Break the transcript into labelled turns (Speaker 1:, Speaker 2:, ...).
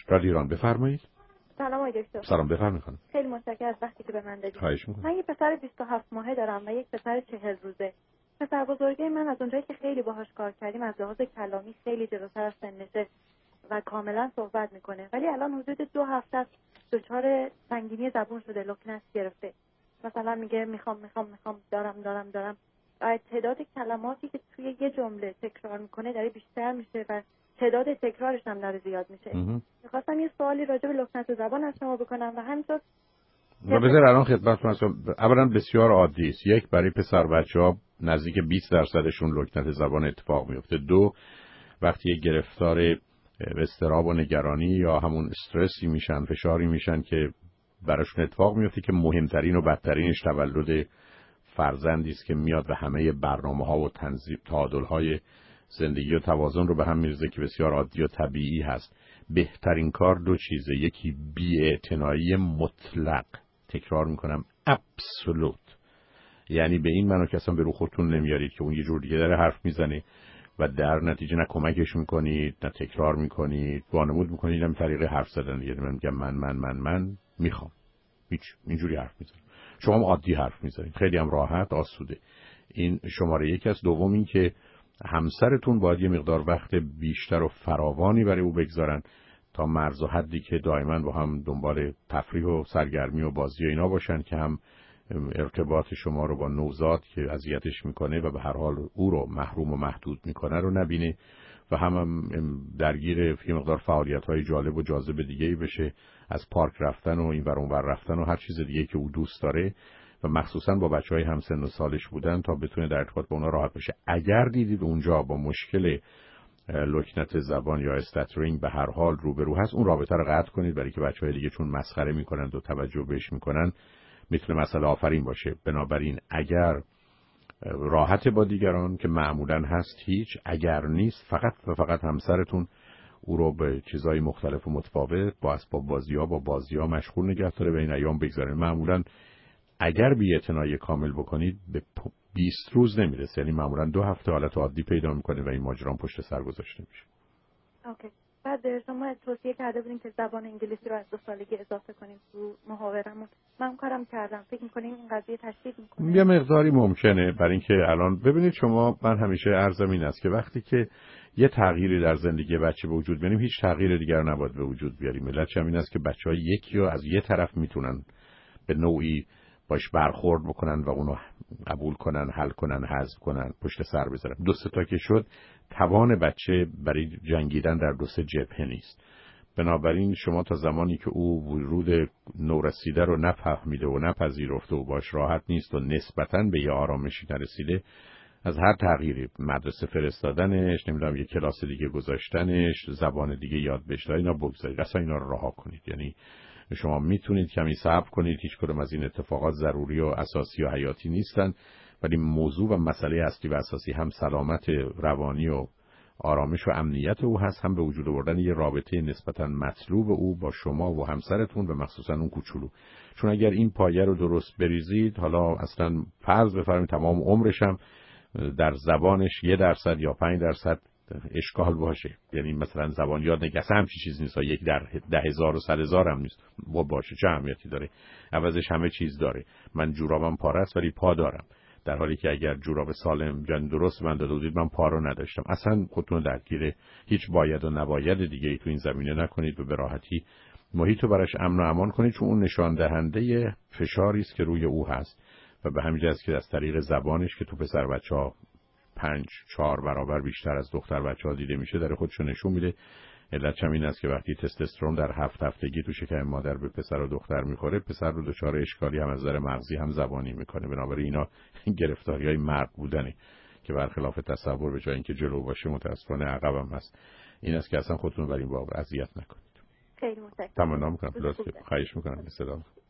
Speaker 1: رادیو ایران بفرمایید.
Speaker 2: سلام آقای دکتر.
Speaker 1: سلام بفرمایید خانم.
Speaker 2: خیلی متشکرم از وقتی که به من دادید.
Speaker 1: خواهش می‌کنم.
Speaker 2: من یه پسر 27 ماهه دارم و یک پسر 40 روزه. پسر بزرگه من از اونجایی که خیلی باهاش کار کردیم از لحاظ کلامی خیلی جلوتر از سنشه و کاملا صحبت میکنه، ولی الان حدود 2 هفته است دچار سنگینی زبون شده، لکنت گرفته. مثلا میگه میخوام دارم و تعداد کلماتی که توی یه جمله تکرار میکنه داره بیشتر میشه و تعداد تکرارش هم داره زیاد میشه. میخواستم یه سوالی راجع به لکنت زبان از شما بکنم و همینطور
Speaker 1: و بذار الان خدمتتون هستم. اولا بسیار عادی است. یک، برای پسر بچه‌ها نزدیک 20%شون لکنت زبان اتفاق میفته. دو، وقتی یک گرفتار اضطراب و نگرانی یا همون استرسی میشن، فشاری میشن که براشون اتفاق میفته که مهمترین و بدترینش تولد فرزندی است که میاد و همه برنامه‌ها و تنظیم تعادل‌های زندگی و توازن رو به هم می‌ریزه که بسیار عادی و طبیعی هست. بهترین کار دو چیزه. یکی بی‌اعتنایی مطلق، تکرار میکنم ابسولوت، یعنی به این معنی که اصلا به رو خودتون نمیارید که اون یه جور دیگه داره حرف میزنه و در نتیجه نه کمکش میکنید نه تکرار میکنید، وانمود میکنید هم طریق حرف زدن دیگه. من میگم من میخوام، هیچ اینجوری حرف میزنم. شما هم عادی حرف میزنید، خیلی هم راحت آسوده. این شماره یک است. دوم این که همسرتون باید یه مقدار وقت بیشتر و فراوانی برای او بگذارن تا مرز و حدی که دائما با هم دنبال تفریح و سرگرمی و بازی و اینا باشن که هم ارتباط شما رو با نوزاد که اذیتش میکنه و به هر حال او رو محروم و محدود میکنه رو نبینه و هم درگیر یه مقدار فعالیت‌های جالب و جاذب دیگه‌ای بشه، از پارک رفتن و این ور اون ور رفتن و هر چیز دیگه‌ای که او دوست داره و مخصوصاً با بچه‌های همسن و سالش بودن تا بتونه در ارتباط با اونا راحت بشه. اگر دیدید اونجا با مشکل لکنت زبان یا استاترینگ به هر حال روبرو هست، اون رابطه رو قطع کنید، برای که بچه‌های دیگه چون مسخره میکنن و توجه بهش میکنن میتونه مسئله آفرین باشه. بنابراین اگر راحت با دیگران که معمولاً هست هیچ، اگر نیست فقط و فقط همسرتون او رو به چیزهای مختلف و متفاوت با اسباب بازی‌ها با بازی‌ها مشغول نگه داره و این ایام بگذارید. معمولاً اگر بی‌اعتنایی کامل بکنید به 20 روز نمیرسه، یعنی معمولاً 2 هفته حالت عادی پیدا میکنه و این ماجرا پشت سر گذاشته میشه.
Speaker 2: اوکی. بعد شما توصیه کرده بودین که زبان انگلیسی رو از 2 سالگی اضافه کنیم تو محاورمون. من کارم کردم. فکر می‌کنین این قضیه تشویق می‌کنه؟
Speaker 1: یه مقداری ممکنه، برای اینکه الان ببینید شما، من همیشه عرضم این است که وقتی که یه تغییری در زندگی بچه به وجود بیاریم هیچ تغییر دیگر نباید به وجود بیاریم. علتش هم این است که بچه‌ها یکی رو از یه طرف میتونن به نوعی باش برخورد بکنن و اونو قبول کنن، حل کنن، حذف کنن، پشت سر بذارن. 2-3 تا که شد توان بچه برای جنگیدن در 2-3 جبهه نیست. بنابراین شما تا زمانی که او ورود نورسیده رو نفهمیده و نپذیرفته و باش راحت نیست و نسبتاً به یه آرامشی نرسیده، از هر تغییری، مدرسه فرستادنش، نمیدونم یه کلاس دیگه گذاشتنش، زبان دیگه یاد بشه، اینا بگذارید، اصلا اینا رو رها کنید. یعنی شما میتونید کمی صبر کنید، هیچ کدوم از این اتفاقات ضروری و اساسی و حیاتی نیستن، ولی موضوع و مسئله اصلی و اساسی هم سلامت روانی و آرامش و امنیت او هست، هم به وجود آوردن یه رابطه نسبتاً مطلوب او با شما و همسرتون و مخصوصاً اون کوچولو. چون اگر این پایه رو درست بریزید، حالا اصلا فرض بفرمایید تمام عمرش هم در زبانش 1% یا 5% اشکال باشه، یعنی مثلا زبان یاد نگسه همچی چیز نیست، یک در 10,000 و 100,000 هم نیست باشه، چه اهمیتی داره؟ عوضش همه چیز داره. من جورابم پاره است ولی پا دارم، در حالی که اگر جوراب سالم جن درست من داده بودید من پا رو نداشتم. اصلا خودتون درگیر هیچ باید و نباید دیگه ای تو این زمینه نکنید و به راحتی محیط رو براش امن و امان کنید، چون اون نشان دهنده فشاری است که روی او هست و به همین جهت که از طریق زبانش که تو پسر بچه‌ها 5-4 برابر بیشتر از دختر بچه‌ها دیده میشه داره خودشو نشون میده. علتش هم این است که وقتی تستوسترون در 7 هفتگی تو شکم مادر به پسر و دختر میخوره، پسر رو دچار اشکالی هم از نظر مغزی هم زبانی میکنه. بنابراین اینا گرفتاری‌های مرد بودنه که برخلاف تصور به جای اینکه جلو باشه متأسفانه عقب هم هست. این است که اصلا خودتون بر این باب اذیت نکنید.
Speaker 2: خیلی متشکرم.
Speaker 1: تمام میکنم. خواهش میکنم. به صدا.